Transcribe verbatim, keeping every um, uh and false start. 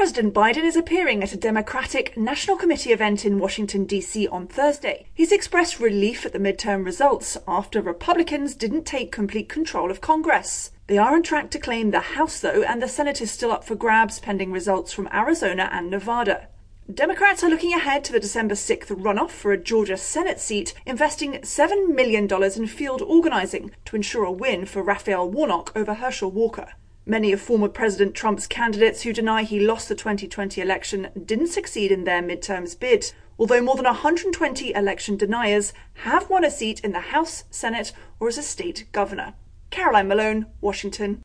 President Biden is appearing at a Democratic National Committee event in Washington, D C on Thursday. He's expressed relief at the midterm results after Republicans didn't take complete control of Congress. They are on track to claim the House, though, and the Senate is still up for grabs pending results from Arizona and Nevada. Democrats are looking ahead to the December sixth runoff for a Georgia Senate seat, investing seven million dollars in field organizing to ensure a win for Raphael Warnock over Herschel Walker. Many of former President Trump's candidates who deny he lost the twenty twenty election didn't succeed in their midterms bid, although more than one hundred twenty election deniers have won a seat in the House, Senate, or as a state governor. Caroline Malone, Washington.